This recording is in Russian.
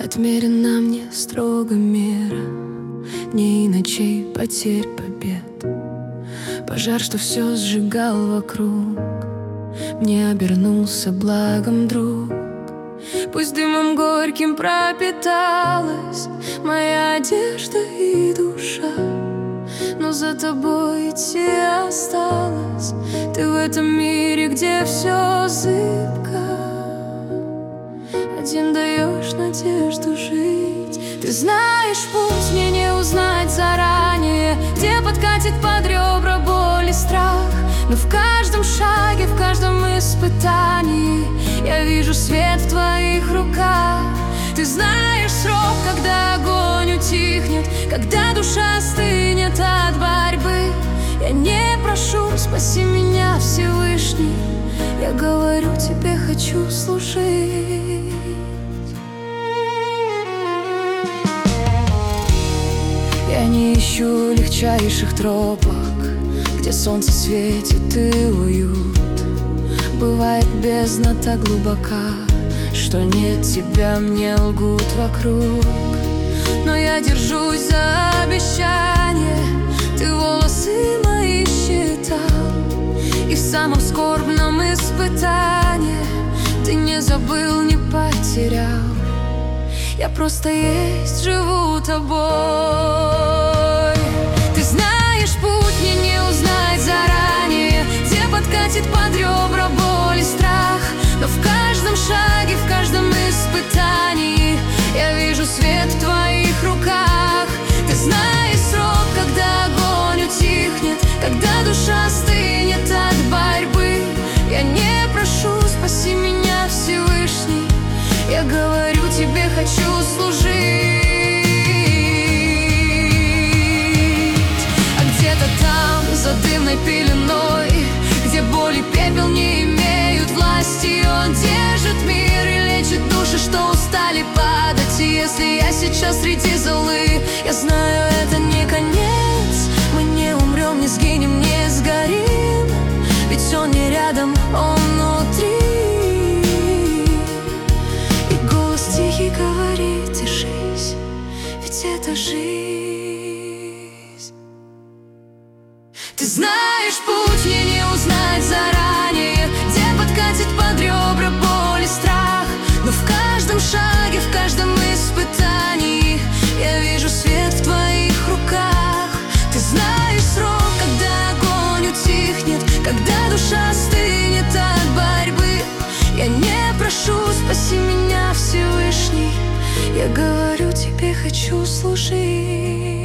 Отмерена мне строго мера дней и ночей, потерь, побед. Пожар, что все сжигал вокруг, мне обернулся благом друг. Пусть дымом горьким пропиталась моя одежда и душа, но за тобой идти осталось. Ты в этом мире, где все зыбко, один даешь надежду жить. Ты знаешь путь, мне не узнать заранее, где подкатит под ребра боль и страх. Но в каждом шаге, в каждом испытании я вижу свет в твоих руках. Ты знаешь срок, когда огонь утихнет, когда душа стынет от борьбы. Я не прошу, спаси меня, Всевышний, я говорю тебе, хочу служить. Я не ищу легчайших тропок, где солнце светит и уют. Бывает бездна так глубока, что нет тебя, мне лгут вокруг. Но я держусь за обещание, ты волосы мои считал, и в самом скорбном испытании ты не забыл, не потерял. Я просто есть, живу тобой. Ты знаешь путь, мне не узнать заранее, где подкатит под ребра боль и страх. Но в каждом шаге, в каждом испытании я вижу свет в твоих руках. Ты знаешь срок, когда огонь утихнет, когда душа стынет от борьбы. Я не прошу, спаси меня, Всевышний, я говорю тебе, хочу служить. А где-то там, за дымной пеленой, где боль и пепел не имеют власти, он держит мир и лечит души, что устали падать. И если я сейчас среди золы, я знаю, это не конец. Мы не умрем, не сгинем, не сгорим, ведь он не рядом, он внутри. И говорит, держись, ведь это жизнь. Ты знаешь путь, мне не узнать заранее, где подкатит под ребра боль и страх. Но в каждом шаге, в каждом испытании я вижу свет в твоих руках. Ты знаешь срок, когда огонь утихнет, когда душа стынет от борьбы. Я не прошу, спаси меня, Всевышний, я говорю тебе, хочу служить.